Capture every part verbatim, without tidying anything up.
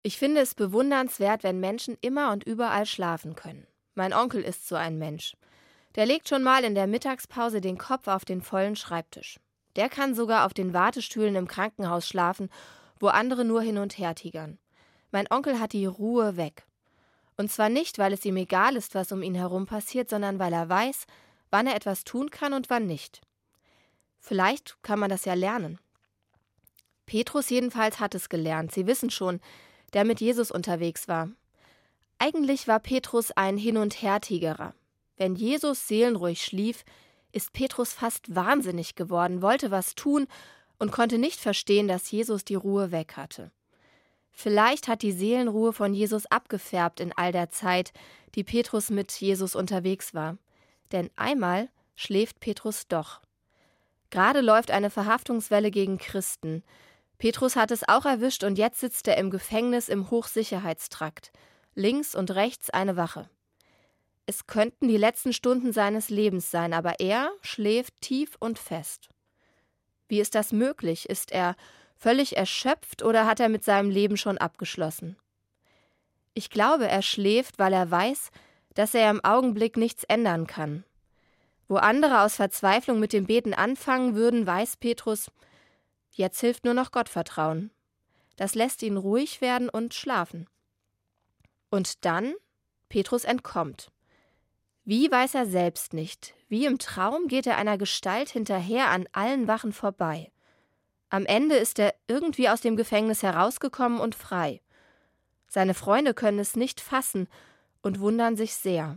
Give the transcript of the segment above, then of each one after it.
Ich finde es bewundernswert, wenn Menschen immer und überall schlafen können. Mein Onkel ist so ein Mensch. Der legt schon mal in der Mittagspause den Kopf auf den vollen Schreibtisch. Der kann sogar auf den Wartestühlen im Krankenhaus schlafen, wo andere nur hin und her tigern. Mein Onkel hat die Ruhe weg. Und zwar nicht, weil es ihm egal ist, was um ihn herum passiert, sondern weil er weiß, wann er etwas tun kann und wann nicht. Vielleicht kann man das ja lernen. Petrus jedenfalls hat es gelernt. Sie wissen schon, der mit Jesus unterwegs war. Eigentlich war Petrus ein Hin- und Her-Tigerer. Wenn Jesus seelenruhig schlief, ist Petrus fast wahnsinnig geworden, wollte was tun und konnte nicht verstehen, dass Jesus die Ruhe weg hatte. Vielleicht hat die Seelenruhe von Jesus abgefärbt in all der Zeit, die Petrus mit Jesus unterwegs war. Denn einmal schläft Petrus doch. Gerade läuft eine Verhaftungswelle gegen Christen. Petrus hat es auch erwischt und jetzt sitzt er im Gefängnis im Hochsicherheitstrakt. Links und rechts eine Wache. Es könnten die letzten Stunden seines Lebens sein, aber er schläft tief und fest. Wie ist das möglich? Ist er völlig erschöpft oder hat er mit seinem Leben schon abgeschlossen? Ich glaube, er schläft, weil er weiß, dass er im Augenblick nichts ändern kann. Wo andere aus Verzweiflung mit dem Beten anfangen würden, weiß Petrus, jetzt hilft nur noch Gottvertrauen. Das lässt ihn ruhig werden und schlafen. Und dann, Petrus entkommt. Wie, weiß er selbst nicht. Wie im Traum geht er einer Gestalt hinterher an allen Wachen vorbei. Am Ende ist er irgendwie aus dem Gefängnis herausgekommen und frei. Seine Freunde können es nicht fassen und wundern sich sehr.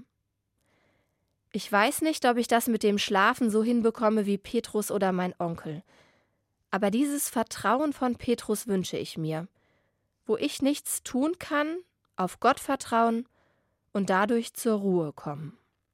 Ich weiß nicht, ob ich das mit dem Schlafen so hinbekomme wie Petrus oder mein Onkel. Aber dieses Vertrauen von Petrus wünsche ich mir. Wo ich nichts tun kann, auf Gott vertrauen und dadurch zur Ruhe kommen.